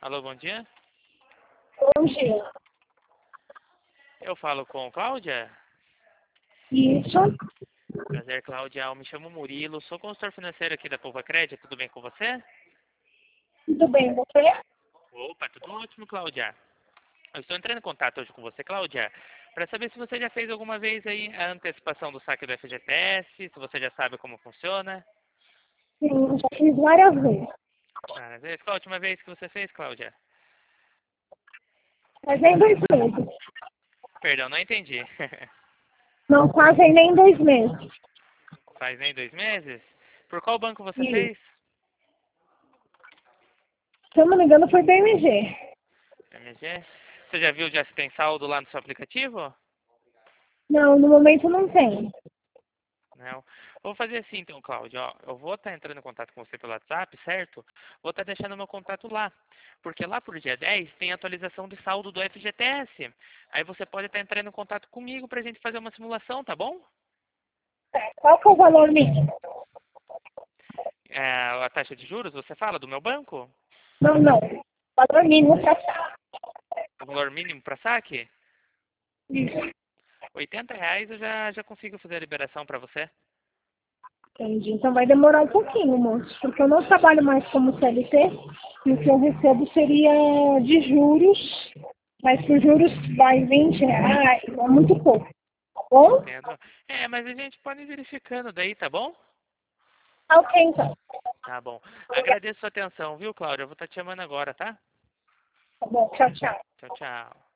Alô, bom dia. Bom dia. Eu falo com Cláudia. Isso. Prazer, Cláudia. Eu me chamo Murilo, sou consultor financeiro aqui da Poupa Crédito. Tudo bem com você? Tudo bem, você? Opa, tudo ótimo, Cláudia. Eu estou entrando em contato hoje com você, Cláudia, para saber se você já fez alguma vez aí a antecipação do saque do FGTS, se você já sabe como funciona. Sim, já fiz várias vezes. Qual a última vez que você fez, Cláudia? Mas nem 2 meses. Perdão, não entendi. Não fazem nem 2 meses. Faz nem 2 meses? Por qual banco você E, fez? se eu não me engano, foi BMG. MG? Você já viu já se tem saldo lá no seu aplicativo? Não, no momento não tem. Não. Vou fazer assim então, Cláudio. Ó, eu vou estar entrando em contato com você pelo WhatsApp, certo? Vou estar deixando meu contato lá. Porque lá por dia 10 tem atualização de saldo do FGTS. Aí você pode estar entrando em contato comigo para a gente fazer uma simulação, tá bom? Qual que é o valor mínimo? É, a taxa de juros, você fala do meu banco? Não, não. Valor mínimo para cá. O valor mínimo para saque? Isso. R$ 80 eu já consigo fazer a liberação para você. Entendi. Então vai demorar um pouquinho, moço. Porque eu não trabalho mais como CLT. E o que eu recebo seria de juros. Mas por juros vai R$ 20. É muito pouco. Tá bom? Entendo. É, mas a gente pode ir verificando daí, tá bom? Tá ok, então. Tá bom. Agradeço a sua atenção, viu, Cláudio? Eu vou estar te chamando agora, tá? Tá bom. Tchau, tchau. Tchau, tchau.